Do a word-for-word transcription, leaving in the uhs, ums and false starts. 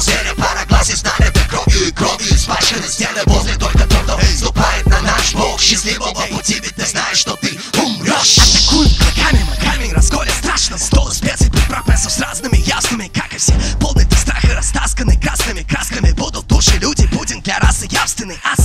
зверя пароглазие снаряды кровью и кровью испачканы стены возле только тот, кто ступает на наш бог счастливого пути, ведь ты знаешь, что ты умрешь. Атакуем клыками, магами, расколят страшно стол специй, приправ с разными ясными, как и все. Полный ты страха, растасканный красными красками. Будут в душе люди, пудинг для расы явственный ас.